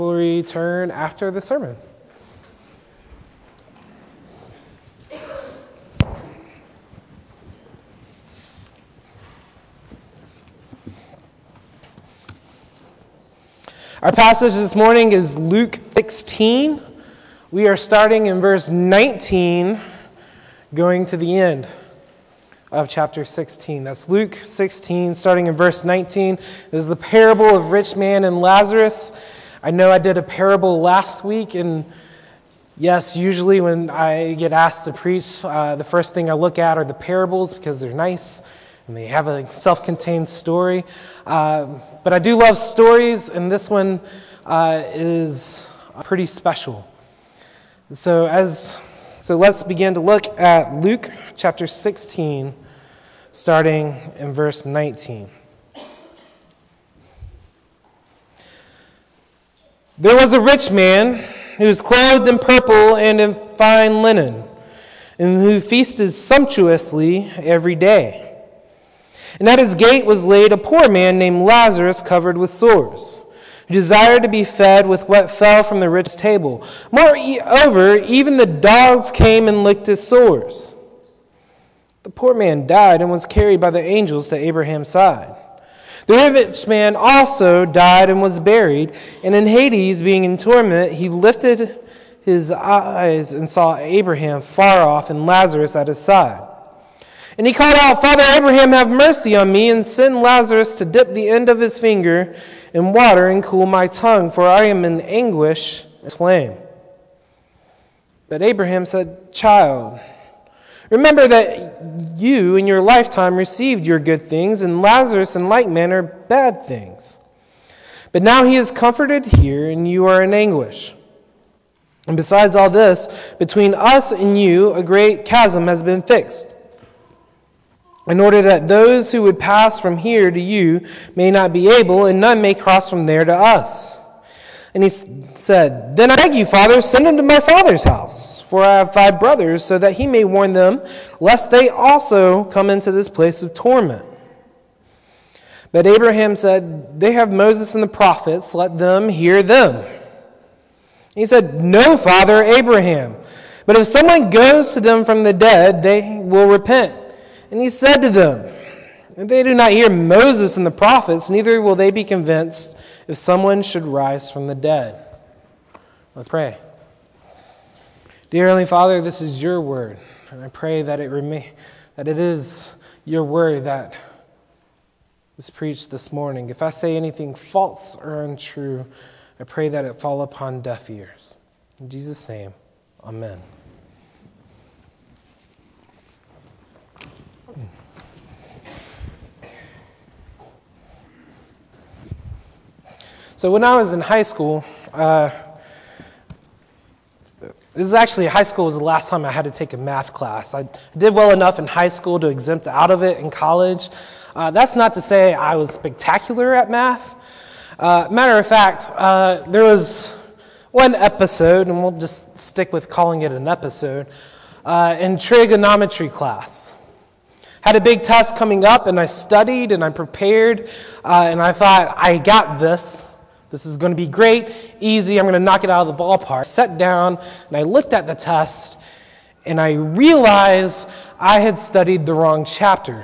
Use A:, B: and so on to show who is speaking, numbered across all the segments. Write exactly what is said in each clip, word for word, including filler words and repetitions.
A: We'll return after the sermon. Our passage this morning is Luke sixteen. We are starting in verse nineteen, going to the end of chapter sixteen. That's Luke sixteen, starting in verse nineteen. This is the parable of rich man and Lazarus. I know I did a parable last week, and yes, usually when I get asked to preach, uh, the first thing I look at are the parables because they're nice and they have a self-contained story. Uh, but I do love stories, and this one uh, is pretty special. So as so, let's begin to look at Luke chapter sixteen, starting in verse nineteen. There was a rich man who was clothed in purple and in fine linen, and who feasted sumptuously every day. And at his gate was laid a poor man named Lazarus, covered with sores, who desired to be fed with what fell from the rich table. Moreover, even the dogs came and licked his sores. The poor man died and was carried by the angels to Abraham's side. The rich man also died and was buried, and in Hades, being in torment, he lifted his eyes and saw Abraham far off and Lazarus at his side. And he called out, "Father Abraham, have mercy on me, and send Lazarus to dip the end of his finger in water and cool my tongue, for I am in anguish and flame." But Abraham said, "Child, remember that you in your lifetime received your good things, and Lazarus in like manner bad things. But now he is comforted here, and you are in anguish. And besides all this, between us and you a great chasm has been fixed, in order that those who would pass from here to you may not be able, and none may cross from there to us." And he said, "Then I beg you, Father, send him to my father's house, for I have five brothers, so that he may warn them, lest they also come into this place of torment." But Abraham said, "They have Moses and the prophets, let them hear them." He said, "No, Father Abraham, but if someone goes to them from the dead, they will repent." And he said to them, "If they do not hear Moses and the prophets, neither will they be convinced if someone should rise from the dead." Let's pray. Dear Heavenly Father, this is your word, and I pray that it remain, that it is your word that is preached this morning. If I say anything false or untrue, I pray that it fall upon deaf ears. In Jesus' name, amen. So when I was in high school, uh, this is actually, high school was the last time I had to take a math class. I did well enough in high school to exempt out of it in college. Uh, that's not to say I was spectacular at math. Uh, matter of fact, uh, there was one episode, and we'll just stick with calling it an episode, uh, in trigonometry class. Had a big test coming up, and I studied and I prepared, uh, and I thought, I got this. This is going to be great, easy, I'm going to knock it out of the ballpark. I sat down and I looked at the test and I realized I had studied the wrong chapter.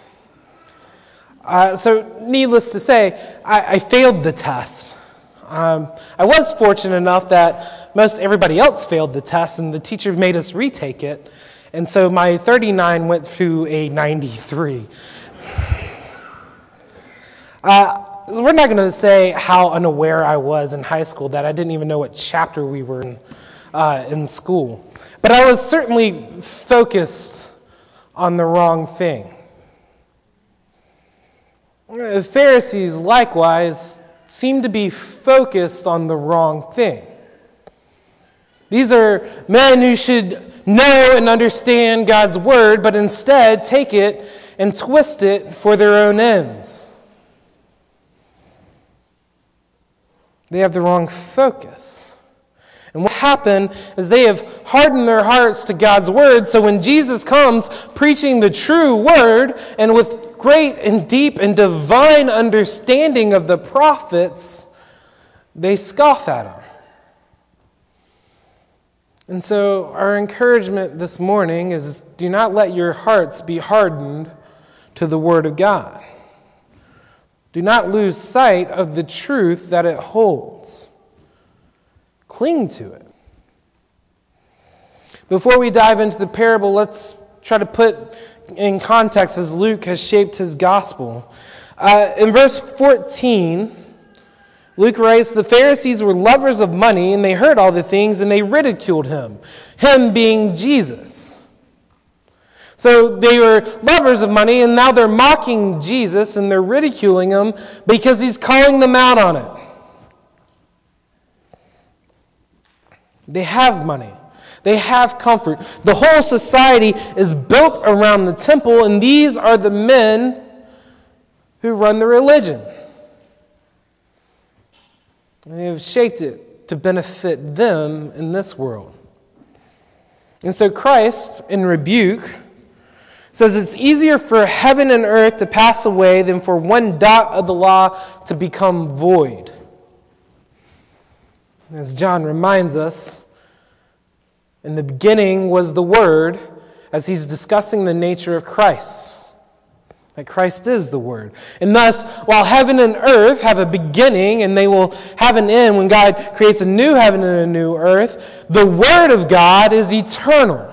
A: Uh, so needless to say, I, I failed the test. Um, I was fortunate enough that most everybody else failed the test and the teacher made us retake it. And so my thirty-nine went to a ninety-three. Uh, We're not going to say how unaware I was in high school that I didn't even know what chapter we were in uh, in school. But I was certainly focused on the wrong thing. The Pharisees, likewise, seem to be focused on the wrong thing. These are men who should know and understand God's word, but instead take it and twist it for their own ends. They have the wrong focus. And what happened is they have hardened their hearts to God's word, so when Jesus comes preaching the true word and with great and deep and divine understanding of the prophets, they scoff at him. And so our encouragement this morning is, do not let your hearts be hardened to the Word of God. Do not lose sight of the truth that it holds. Cling to it. Before we dive into the parable, let's try to put in context as Luke has shaped his gospel. Uh, in verse fourteen, Luke writes, the Pharisees were lovers of money, and they heard all the things, and they ridiculed him, him being Jesus. So they were lovers of money, and now they're mocking Jesus, and they're ridiculing him because he's calling them out on it. They have money. They have comfort. The whole society is built around the temple, and these are the men who run the religion. They have shaped it to benefit them in this world. And so Christ, in rebuke, says it's easier for heaven and earth to pass away than for one dot of the law to become void. As John reminds us, in the beginning was the Word, as he's discussing the nature of Christ. That Christ is the Word. And thus, while heaven and earth have a beginning and they will have an end when God creates a new heaven and a new earth, the Word of God is eternal.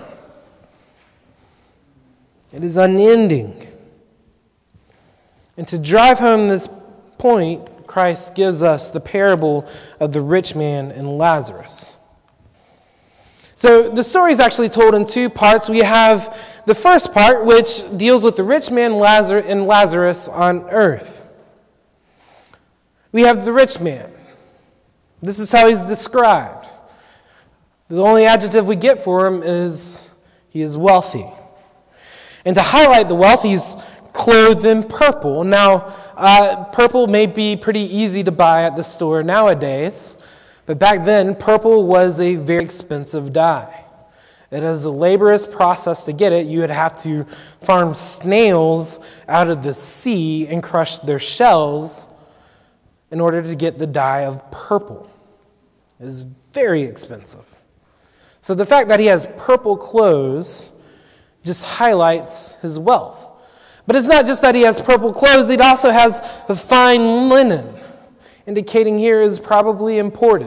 A: It is unending. And to drive home this point, Christ gives us the parable of the rich man and Lazarus. So the story is actually told in two parts. We have the first part, which deals with the rich man Lazarus and Lazarus on earth. We have the rich man. This is how he's described. The only adjective we get for him is he is wealthy. And to highlight the wealth, he's clothed in purple. Now, uh, purple may be pretty easy to buy at the store nowadays. But back then, purple was a very expensive dye. It is a laborious process to get it. You would have to farm snails out of the sea and crush their shells in order to get the dye of purple. It is very expensive. So the fact that he has purple clothes just highlights his wealth. But it's not just that he has purple clothes, it also has a fine linen, indicating here is probably imported.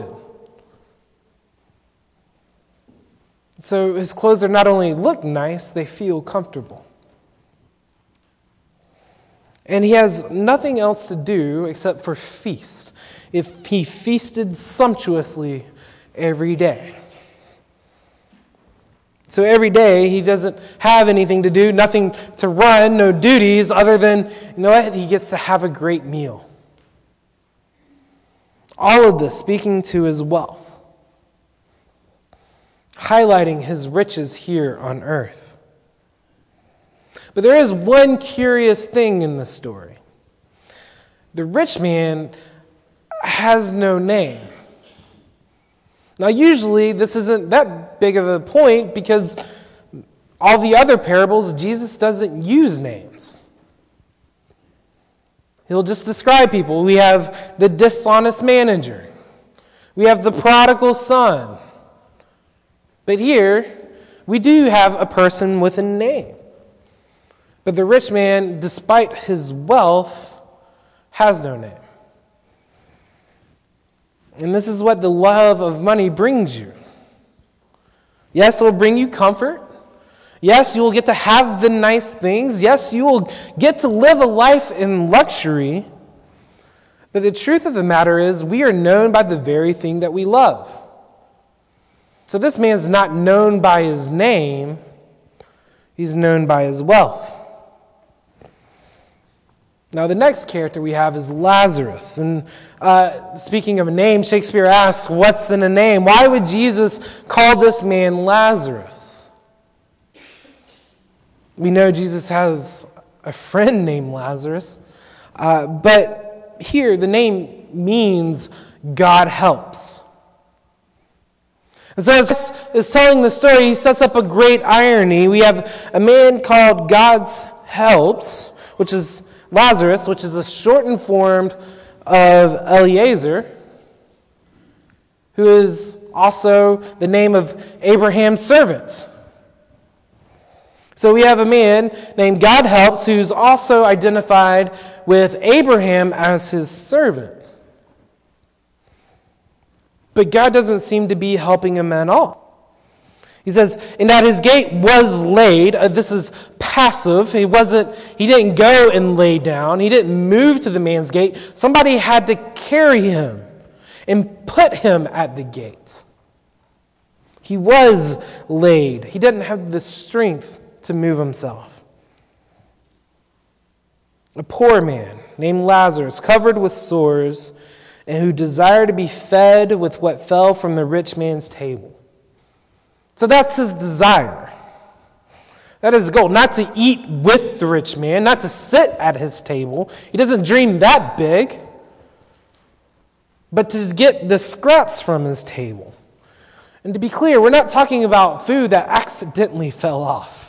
A: So his clothes are not only look nice, they feel comfortable. And he has nothing else to do except for feast. If he feasted sumptuously every day. So every day he doesn't have anything to do, nothing to run, no duties other than, you know what, he gets to have a great meal. All of this speaking to his wealth, highlighting his riches here on earth. But there is one curious thing in this story. The rich man has no name. Now, usually this isn't that big of a point because all the other parables, Jesus doesn't use names. He'll just describe people. We have the dishonest manager. We have the prodigal son. But here, we do have a person with a name. But the rich man, despite his wealth, has no name. And this is what the love of money brings you. Yes, it will bring you comfort. Yes, you will get to have the nice things. Yes, you will get to live a life in luxury. But the truth of the matter is, we are known by the very thing that we love. So this man's not known by his name. He's known by his wealth. Now, the next character we have is Lazarus. And uh, speaking of a name, Shakespeare asks, what's in a name? Why would Jesus call this man Lazarus? We know Jesus has a friend named Lazarus. Uh, but here, the name means God helps. And so as is telling the story, he sets up a great irony. We have a man called God's helps, which is Lazarus, which is a shortened form of Eliezer. who is also the name of Abraham's servant. So we have a man named God Helps who's also identified with Abraham as his servant. But God doesn't seem to be helping him at all. He says, and that his gate was laid. Uh, this is passive. He wasn't, he didn't go and lay down. He didn't move to the man's gate. Somebody had to carry him and put him at the gate. He was laid. He didn't have the strength to move himself. A poor man named Lazarus, covered with sores, and who desired to be fed with what fell from the rich man's table. So that's his desire. That is his goal, not to eat with the rich man, not to sit at his table. He doesn't dream that big, but to get the scraps from his table. And to be clear, we're not talking about food that accidentally fell off.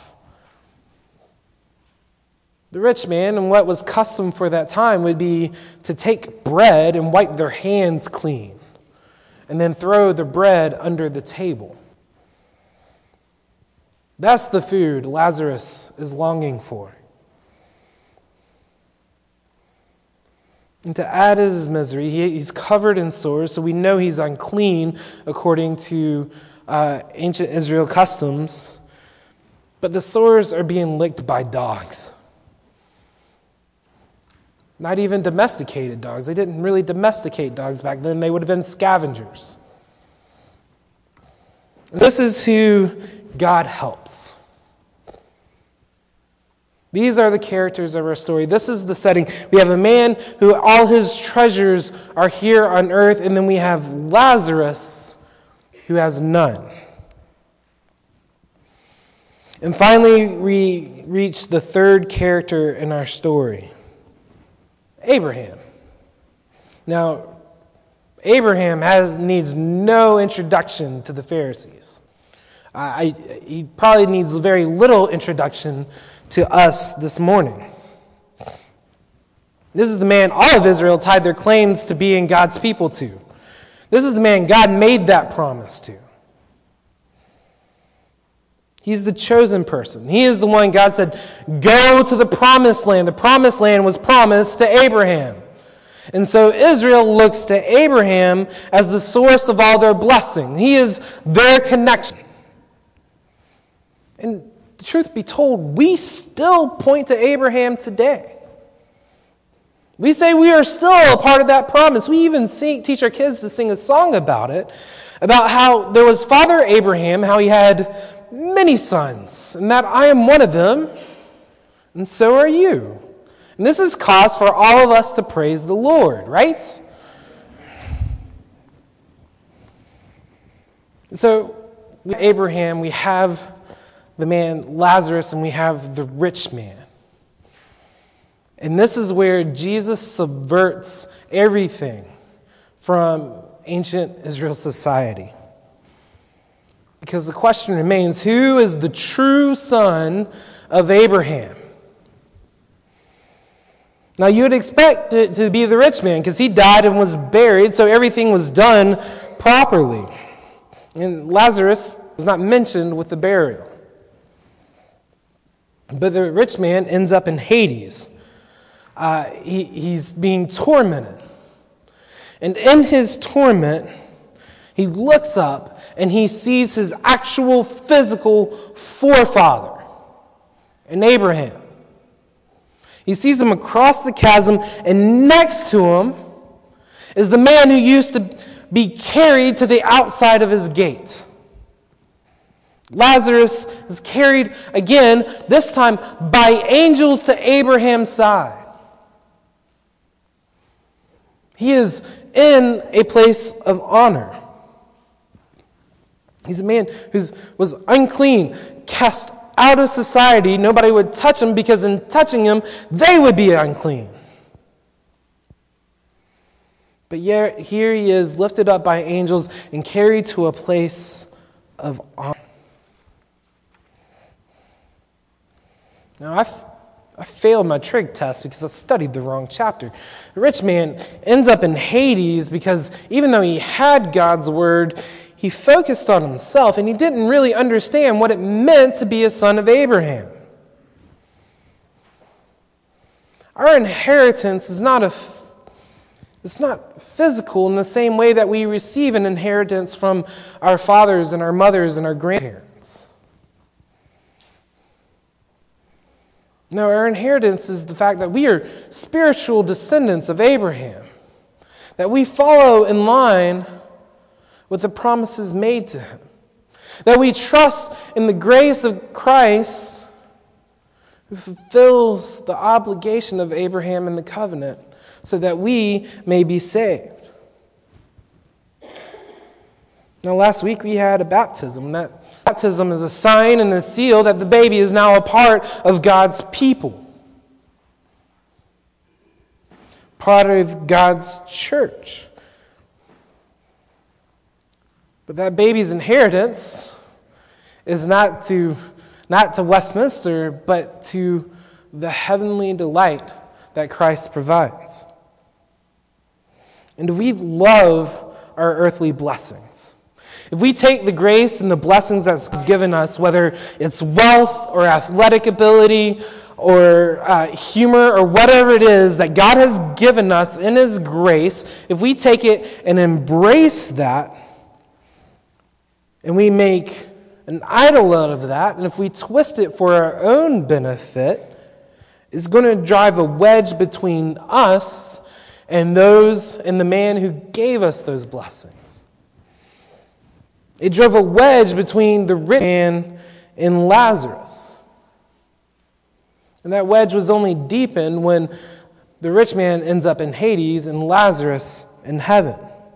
A: The rich man, and what was custom for that time, would be to take bread and wipe their hands clean, and then throw the bread under the table. That's the food Lazarus is longing for. And to add to his misery, he, he's covered in sores, so we know he's unclean according to uh, ancient Israel customs. But the sores are being licked by dogs. Not even domesticated dogs. They didn't really domesticate dogs back then. They would have been scavengers. This is who God helps. These are the characters of our story. This is the setting. We have a man who all his treasures are here on earth, and then we have Lazarus who has none. And finally, we reach the third character in our story. Abraham. Now, Abraham has needs no introduction to the Pharisees. Uh, I, he probably needs very little introduction to us this morning. This is the man all of Israel tied their claims to being God's people to. This is the man God made that promise to. He's the chosen person. He is the one God said, go to the promised land. The promised land was promised to Abraham. And so Israel looks to Abraham as the source of all their blessing. He is their connection. And the truth be told, we still point to Abraham today. We say we are still a part of that promise. We even sing, teach our kids to sing a song about it, about how there was Father Abraham, how he had many sons, and that I am one of them, and so are you. And this is cause for all of us to praise the Lord, right? So, we have Abraham, we have the man Lazarus, and we have the rich man. And this is where Jesus subverts everything from ancient Israel society. Because the question remains, who is the true son of Abraham? Now, you would expect it to be the rich man, because he died and was buried, so everything was done properly. And Lazarus is not mentioned with the burial. But the rich man ends up in Hades. Uh, he, he's being tormented. And in his torment, he looks up and he sees his actual physical forefather, in Abraham. He sees him across the chasm, and next to him is the man who used to be carried to the outside of his gate. Lazarus is carried again, this time by angels to Abraham's side. He is in a place of honor. He's a man who was unclean, cast out of society. Nobody would touch him, because in touching him, they would be unclean. But yet, here he is, lifted up by angels and carried to a place of honor. Now, I, I failed my trig test because I studied the wrong chapter. The rich man ends up in Hades because even though he had God's word, he focused on himself and he didn't really understand what it meant to be a son of Abraham. Our inheritance is not a It's not physical in the same way that we receive an inheritance from our fathers and our mothers and our grandparents. No, our inheritance is the fact that we are spiritual descendants of Abraham, that we follow in line with the promises made to him, that we trust in the grace of Christ who fulfills the obligation of Abraham in the covenant, so that we may be saved. Now, last week we had a baptism. That baptism is a sign and a seal that the baby is now a part of God's people, part of God's church. But that baby's inheritance is not to, not to Westminster, but to the heavenly delight that Christ provides. And we love our earthly blessings. If we take the grace and the blessings that's given us, whether it's wealth or athletic ability or uh, humor or whatever it is that God has given us in His grace, if we take it and embrace that, and we make an idol out of that, and if we twist it for our own benefit, it's going to drive a wedge between us and those and the man who gave us those blessings. It drove a wedge between the rich man and Lazarus. And that wedge was only deepened when the rich man ends up in Hades and Lazarus in heaven.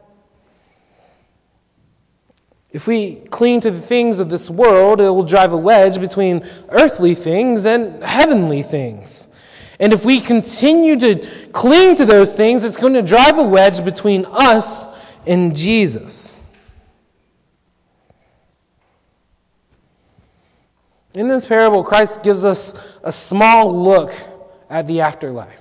A: If we cling to the things of this world, it will drive a wedge between earthly things and heavenly things. And if we continue to cling to those things, it's going to drive a wedge between us and Jesus. In this parable, Christ gives us a small look at the afterlife.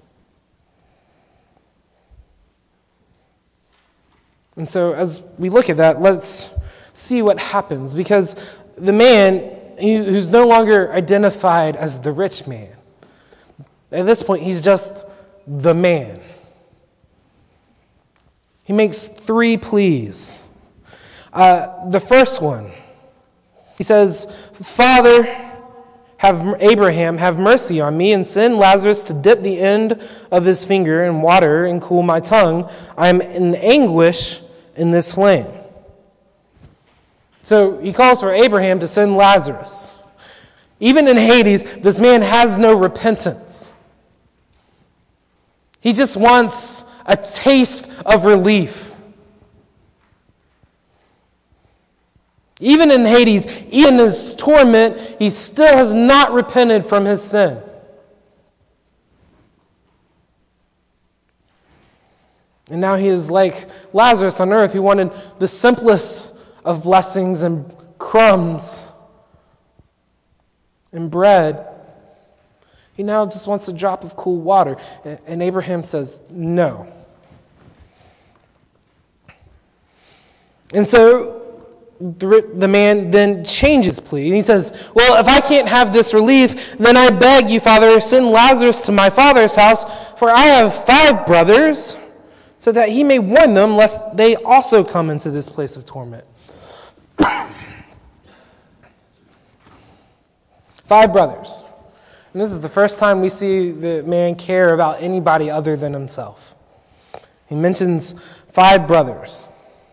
A: And so as we look at that, let's see what happens. Because the man who's no longer identified as the rich man, at this point, he's just the man. He makes three pleas. Uh, the first one, he says, Father, have Abraham, have mercy on me, and send Lazarus to dip the end of his finger in water and cool my tongue. I am in anguish in this flame. So he calls for Abraham to send Lazarus. Even in Hades, this man has no repentance. He just wants a taste of relief. Even in Hades, even in his torment, he still has not repented from his sin. And now he is like Lazarus on earth, who wanted the simplest of blessings and crumbs and bread. He now just wants a drop of cool water. And Abraham says, no. And so the, the man then changes his plea. And he says, well, if I can't have this relief, then I beg you, Father, send Lazarus to my father's house, for I have five brothers, so that he may warn them, lest they also come into this place of torment. Five brothers. And this is the first time we see the man care about anybody other than himself. He mentions five brothers.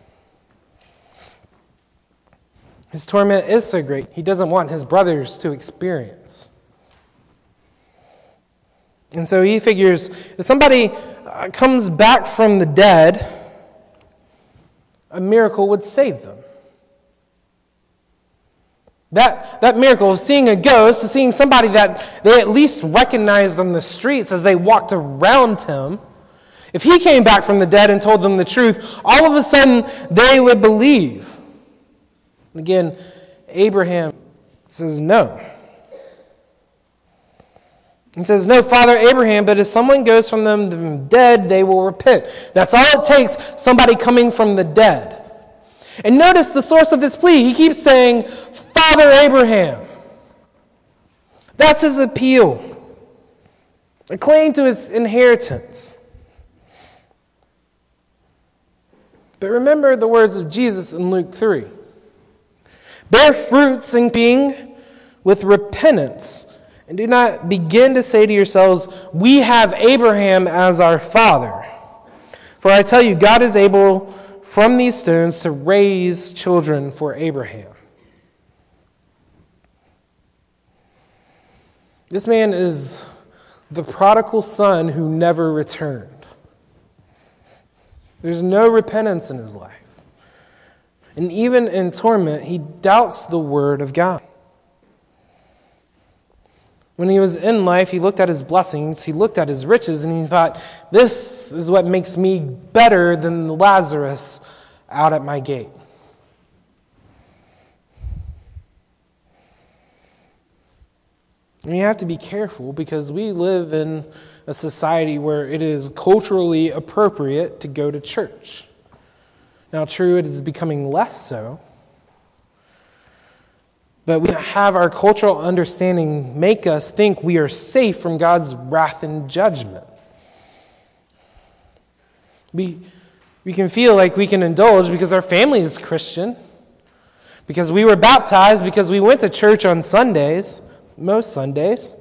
A: His torment is so great, he doesn't want his brothers to experience. And so he figures, if somebody uh, comes back from the dead, a miracle would save them. That, that miracle of seeing a ghost, to seeing somebody that they at least recognized on the streets as they walked around him, if he came back from the dead and told them the truth, all of a sudden they would believe. And again, Abraham says no. It says, no, Father Abraham, but if someone goes from them the dead, they will repent. That's all it takes, somebody coming from the dead. And notice the source of his plea. He keeps saying, Father Abraham. That's his appeal. A claim to his inheritance. But remember the words of Jesus in Luke three. Bear fruits in being with repentance. And do not begin to say to yourselves, we have Abraham as our father. For I tell you, God is able from these stones to raise children for Abraham. This man is the prodigal son who never returned. There's no repentance in his life. And even in torment, he doubts the word of God. When he was in life, he looked at his blessings, he looked at his riches, and he thought, this is what makes me better than Lazarus out at my gate. And you have to be careful because we live in a society where it is culturally appropriate to go to church. Now, true, it is becoming less so. But we have our cultural understanding make us think we are safe from God's wrath and judgment. We, we can feel like we can indulge because our family is Christian, because we were baptized, because we went to church on Sundays, most Sundays.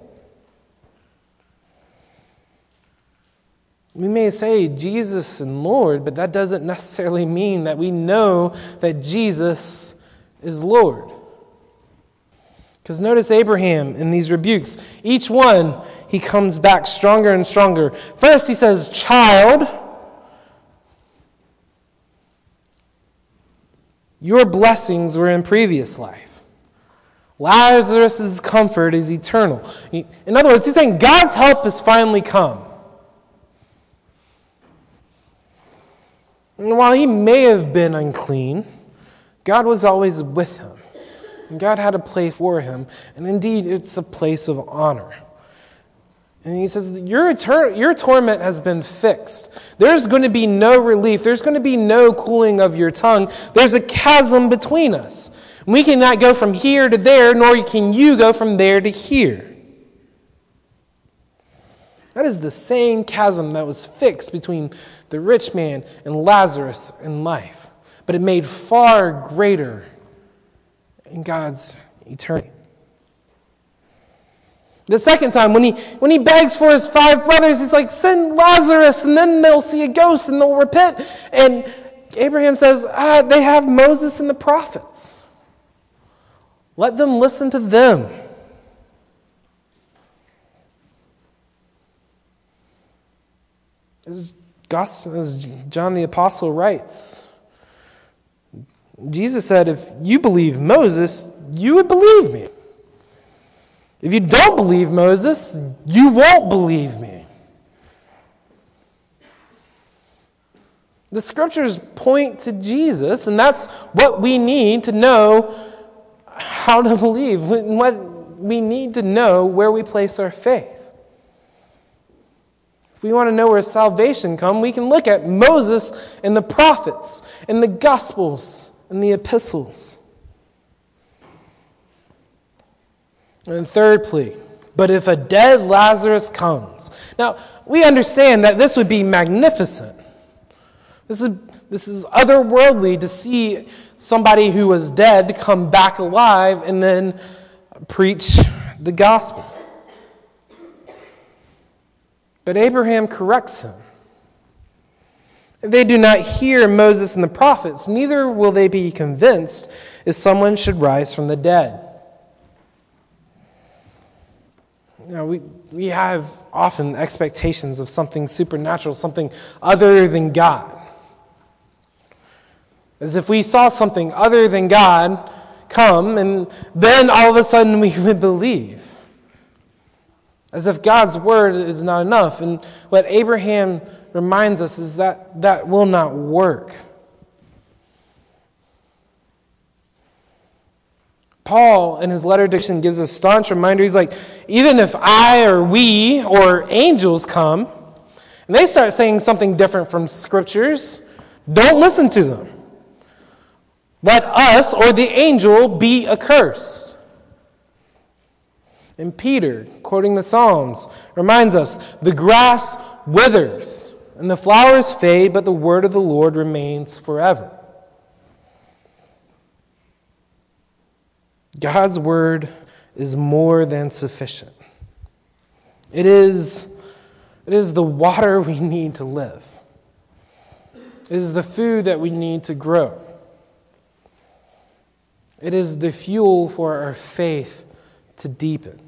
A: We may say Jesus and Lord, but that doesn't necessarily mean that we know that Jesus is Lord. Because notice Abraham in these rebukes. Each one, he comes back stronger and stronger. First he says, child, your blessings were in previous life. Lazarus' comfort is eternal. In other words, he's saying God's help has finally come. And while he may have been unclean, God was always with him. And God had a place for him. And indeed, it's a place of honor. And he says, your, etern- your torment has been fixed. There's going to be no relief. There's going to be no cooling of your tongue. There's a chasm between us. We cannot go from here to there, nor can you go from there to here. That is the same chasm that was fixed between the rich man and Lazarus in life. But it made far greater in God's eternity. The second time, when he when he begs for his five brothers, he's like, send Lazarus, and then they'll see a ghost and they'll repent. And Abraham says, ah, they have Moses and the prophets. Let them listen to them. As, gospel, as John the Apostle writes, Jesus said, if you believe Moses, you would believe me. If you don't believe Moses, you won't believe me. The scriptures point to Jesus, and that's what we need to know how to believe, what we need to know where we place our faith. If we want to know where salvation comes, we can look at Moses and the prophets and the Gospels and the epistles. And third plea, but if a dead Lazarus comes. Now, we understand that this would be magnificent. This is, this is otherworldly to see somebody who was dead come back alive and then preach the gospel. But Abraham corrects him. If they do not hear Moses and the prophets, neither will they be convinced if someone should rise from the dead. You know, we, we have often expectations of something supernatural, something other than God. As if we saw something other than God come, and then all of a sudden we would believe. As if God's word is not enough. And what Abraham reminds us is that that will not work. Paul, in his letter diction, gives a staunch reminder. He's like, even if I or we or angels come, and they start saying something different from Scriptures, don't listen to them. Let us or the angel be accursed. And Peter, quoting the Psalms, reminds us, the grass withers and the flowers fade, but the word of the Lord remains forever. God's word is more than sufficient. It is, it is the water we need to live. It is the food that we need to grow. It is the fuel for our faith to deepen.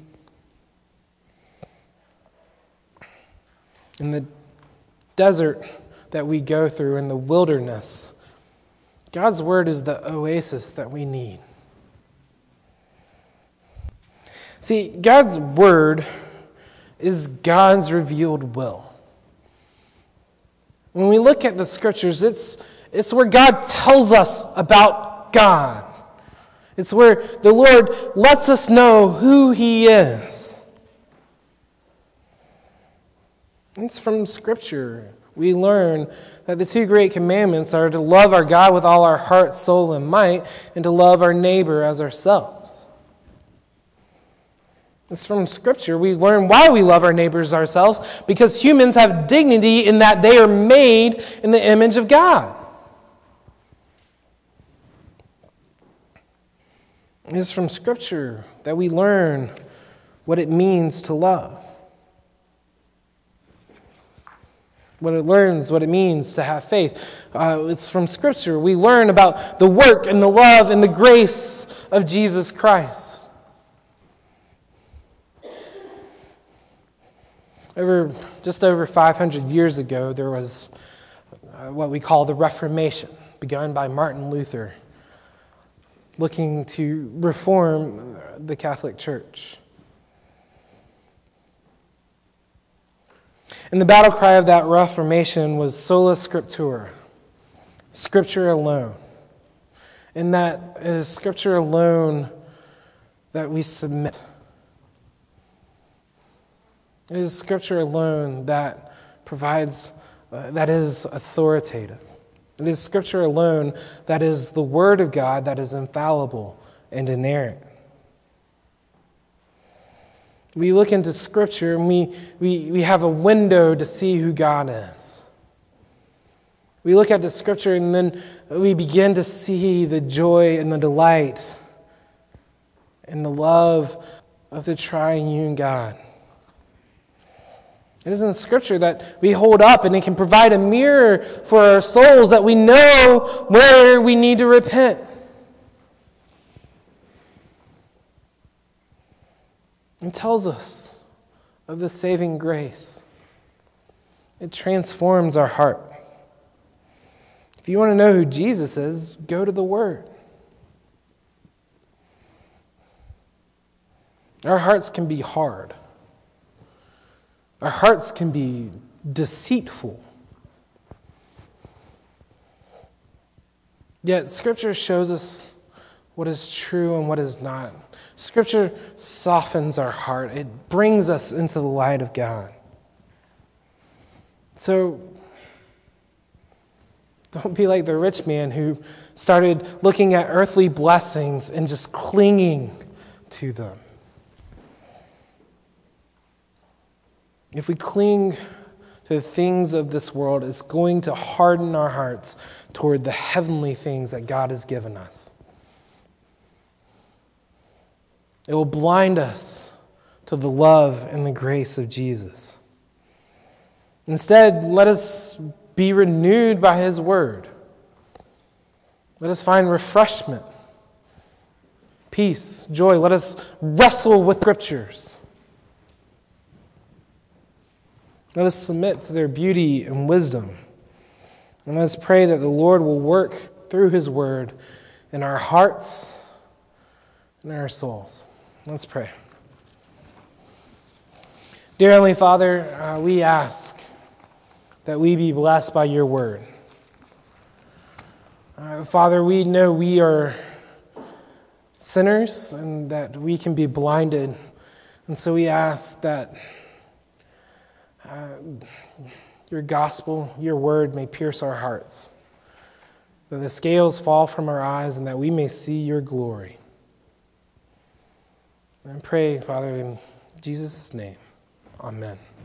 A: In the desert that we go through, in the wilderness, God's word is the oasis that we need. See, God's word is God's revealed will. When we look at the Scriptures, it's, it's where God tells us about God. It's where the Lord lets us know who He is. It's from Scripture we learn that the two great commandments are to love our God with all our heart, soul, and might, and to love our neighbor as ourselves. It's from Scripture we learn why we love our neighbors ourselves, because humans have dignity in that they are made in the image of God. It's from Scripture that we learn what it means to love. What it learns, what it means to have faith. Uh, it's from Scripture we learn about the work and the love and the grace of Jesus Christ. Over, just over five hundred years ago, there was uh, what we call the Reformation, begun by Martin Luther, looking to reform the Catholic Church. And the battle cry of that Reformation was sola scriptura, Scripture alone. And that it is Scripture alone that we submit. It is Scripture alone that provides, uh, that is authoritative. It is Scripture alone that is the Word of God that is infallible and inerrant. We look into Scripture and we, we, we have a window to see who God is. We look at the Scripture and then we begin to see the joy and the delight and the love of the triune God. It is in Scripture that we hold up, and it can provide a mirror for our souls that we know where we need to repent. It tells us of the saving grace. It transforms our heart. If you want to know who Jesus is, go to the Word. Our hearts can be hard. Our hearts can be deceitful. Yet Scripture shows us what is true and what is not. Scripture softens our heart. It brings us into the light of God. So, don't be like the rich man who started looking at earthly blessings and just clinging to them. If we cling to the things of this world, it's going to harden our hearts toward the heavenly things that God has given us. It will blind us to the love and the grace of Jesus. Instead, let us be renewed by His Word. Let us find refreshment, peace, joy. Let us wrestle with Scriptures. Let us submit to their beauty and wisdom. And let us pray that the Lord will work through His Word in our hearts and our souls. Let's pray. Dear Heavenly Father, uh, we ask that we be blessed by your Word. Uh, Father, we know we are sinners and that we can be blinded. And so we ask that uh, your gospel, your word may pierce our hearts, that the scales fall from our eyes and that we may see your glory. And pray, Father, in Jesus' name, amen.